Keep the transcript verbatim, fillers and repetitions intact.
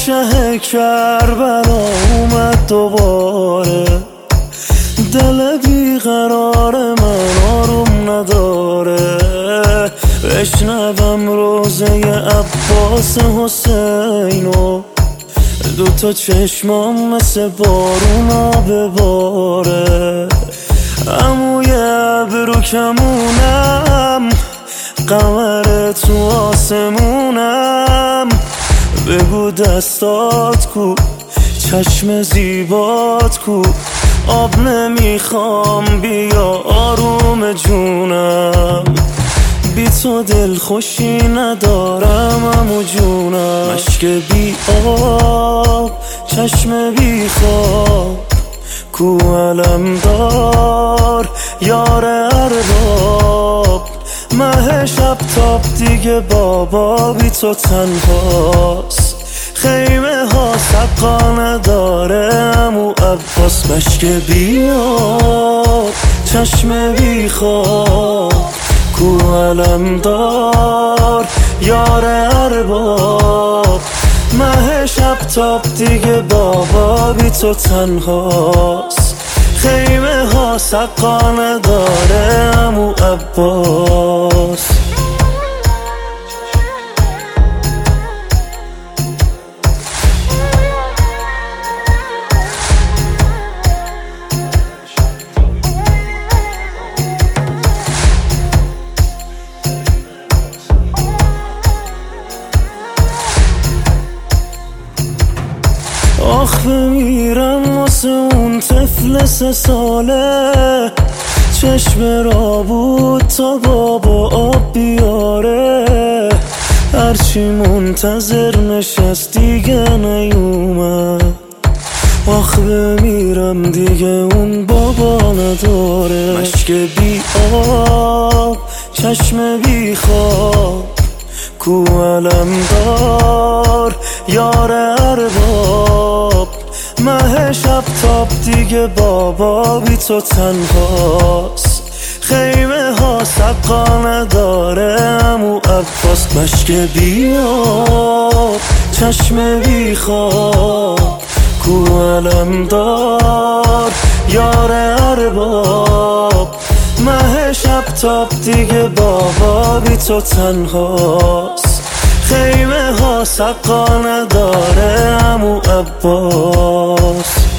شه کربلا اومد دوباره، دل بیقرار من آروم نداره. بشنوم روزه عباس حسینو، دوتا چشمام مثل بارونا بباره. عموی ابرو کمونم، قمر تو آسمونم، بگو دستات کو، چشم زیبات کو، آب نمیخوام بیا آروم جونم. بی تو دل خوشی ندارم امو جونم. مشک بی آب، چشم بی خواب، کو علم دار یار ارباب. مه شب تاب دیگه بابا بی تو تنهاست، خیمه ها سقا نداره امو عباس. مشک بی آب، چشم بی خواب، کو علم دار یار ارباب. مه شب تاب دیگه بابا بی تو تنهاست، خیمه ها سقا نداره امو عباس. آخ بمیرم واسه اون طفل سه ساله، چشم را بود تا بابا آب بیاره. هرچی منتظر نشست دیگه نیومد، آخ بمیرم دیگه اون بابا نداره. مشک بی آب، چشم بی خواب، کو علم دار یار ارباب. مه شب تاب دیگه بابا بی تو تنهاست، خیمه ها سقا نداره امو عباس. مشک بی آب، چشم بی خواب، کو علم دار یار ارباب. مه شب تاب دیگه بابا بی تو تنهاست، خیمه ها سقا نداره امو عباس.